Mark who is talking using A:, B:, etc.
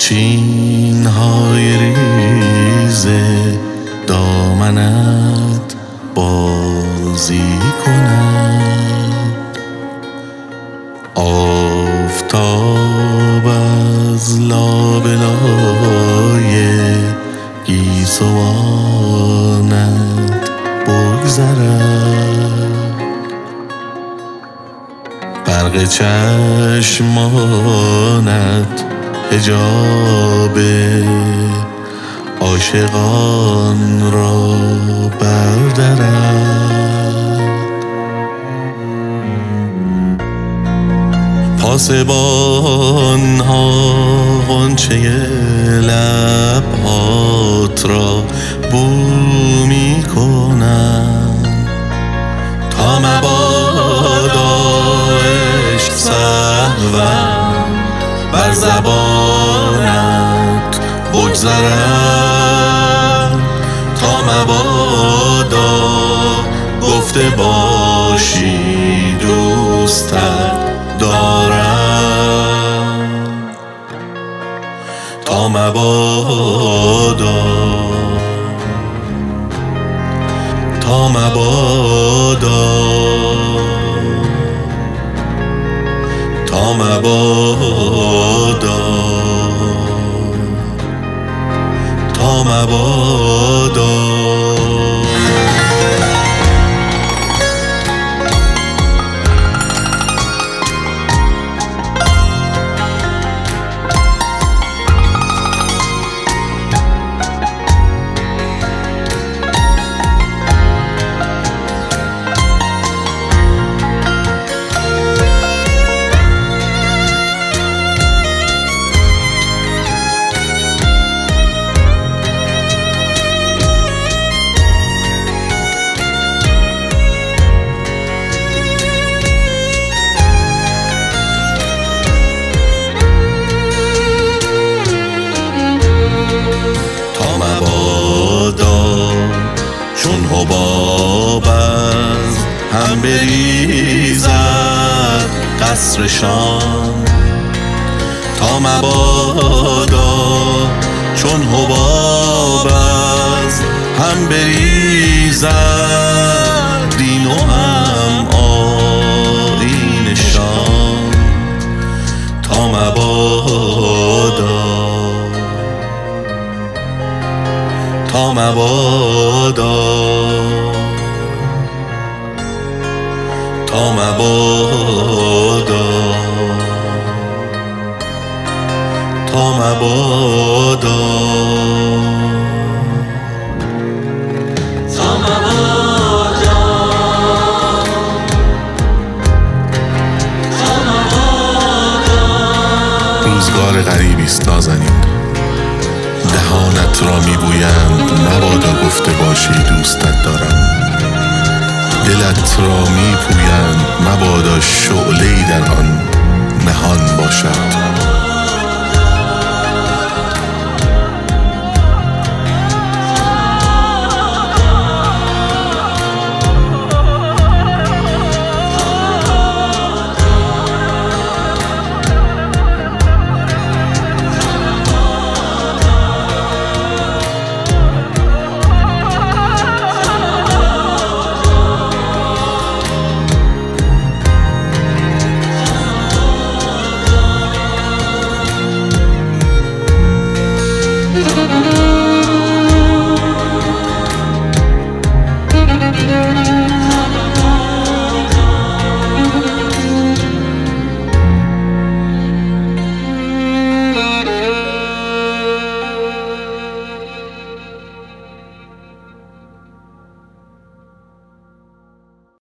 A: چین‌های ریز دامنت بازی کند، آفتاب از لابلای گیسوانت بگذرد، برق چشمانت حجاب عاشقان را بردرد، پاسبان ها غنچه لبهات را بو می کنند، تا مبادا عشق سهوا بر زبانت بگذرد، تا مبادا گفته باشی دوستت دارم، تا مبادا تا مبادا تا مبادا تا مبادا. چون حباب از هم بریزد قصرشان، تا مبادا چون حباب از هم بریزد دین و هم آیینشان، تا مبادا تا مبادا تا مبادا تا مبادا تا مبادا تا مبادا. روزگار غریبیست نازنین، دهانت را می‌بویند مبادا گفته باشی دوستت دارم، دلت را می‌پویند مبادا شعله‌ای در آن نهان باشد.